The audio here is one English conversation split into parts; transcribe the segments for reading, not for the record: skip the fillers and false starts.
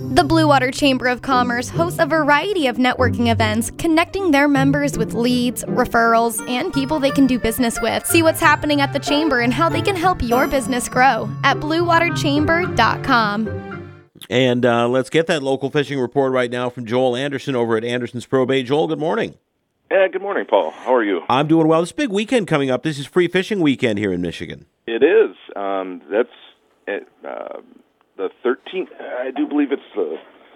The Blue Water Chamber of Commerce hosts a variety of networking events, connecting their members with leads, referrals, and people they can do business with. See what's happening at the Chamber and how they can help your business grow at bluewaterchamber.com. And let's get that local fishing report right now from Joel Anderson over at Anderson's Probate. Joel, good morning. Yeah, good morning, Paul. How are you? I'm doing well. This is a big weekend coming up. This is Free Fishing Weekend here in Michigan. It is. That's the 13th. I do believe it's the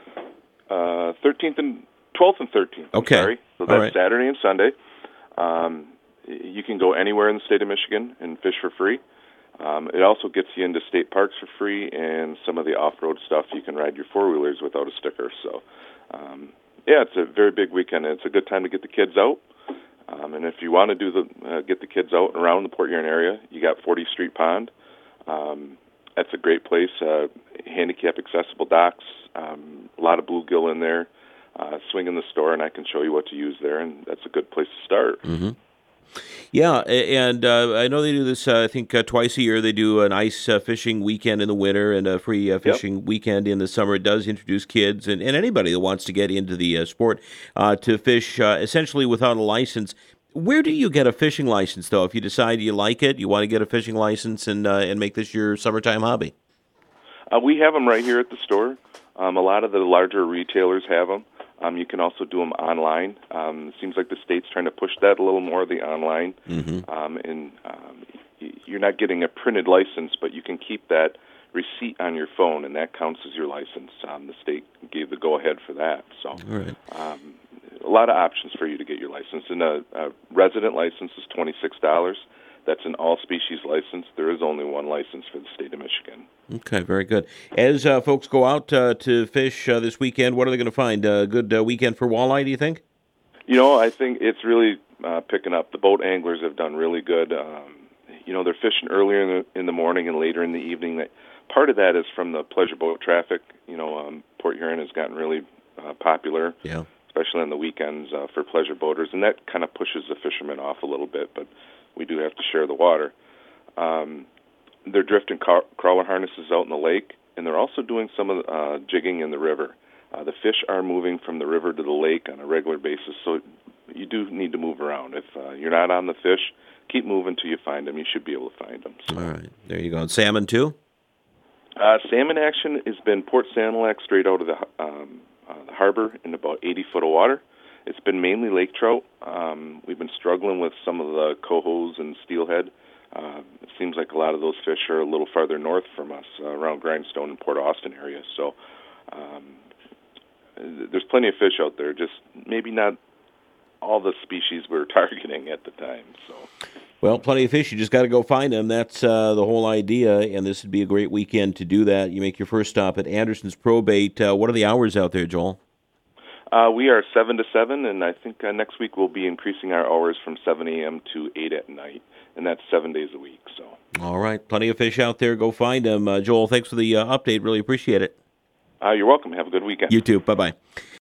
13th and 12th and 13th. Okay. Sorry. So that's Saturday and Sunday. You can go anywhere in the state of Michigan and fish for free. It also gets you into state parks for free, and some of the off-road stuff you can ride your four-wheelers without a sticker. So, yeah, it's a very big weekend, and it's a good time to get the kids out. And if you want to do get the kids out and around the Port Huron area, you got 40th Street Pond. That's a great place. Handicap-accessible docks, a lot of bluegill in there. Swing in the store, and I can show you what to use there, and that's a good place to start. Mm-hmm. Yeah, and I know they do this, I think, twice a year. They do an ice fishing weekend in the winter and a free fishing weekend in the summer. It does introduce kids and anybody that wants to get into the sport to fish essentially without a license. Where do you get a fishing license, though, if you decide you like it, you want to get a fishing license and make this your summertime hobby? We have them right here at the store. A lot of the larger retailers have them. You can also do them online. It seems like the state's trying to push that a little more, the online. Mm-hmm. You're not getting a printed license, but you can keep that receipt on your phone, and that counts as your license. The state gave the go-ahead for that. So a lot of options for you to get your license. And a resident license is $26. That's an all-species license. There is only one license for the state of Michigan. Okay, very good. As folks go out to fish this weekend, what are they going to find? A good weekend for walleye, do you think? I think it's really picking up. The boat anglers have done really good. They're fishing earlier in the morning and later in the evening. Part of that is from the pleasure boat traffic. Port Huron has gotten really popular, especially on the weekends for pleasure boaters, and that kind of pushes the fishermen off a little bit, but we do have to share the water. They're drifting crawler harnesses out in the lake, and they're also doing some of the jigging in the river. The fish are moving from the river to the lake on a regular basis, so you do need to move around. If you're not on the fish, keep moving till you find them. You should be able to find them. So. All right. There you go. And salmon, too? Salmon action has been Port Sanilac straight out of the harbor in about 80 foot of water. It's been mainly lake trout. We've been struggling with some of the cohos and steelhead. It seems like a lot of those fish are a little farther north from us, around Grindstone and Port Austin area. So there's plenty of fish out there, just maybe not all the species we're targeting at the time. So, well, plenty of fish. You just got to go find them. That's the whole idea, and this would be a great weekend to do that. You make your first stop at Anderson's Probate. What are the hours out there, Joel? We are 7 to 7, and I think next week we'll be increasing our hours from 7 a.m. to 8 at night, and that's 7 days a week. So, all right, plenty of fish out there. Go find them. Joel, thanks for the update. Really appreciate it. You're welcome. Have a good weekend. You too. Bye-bye.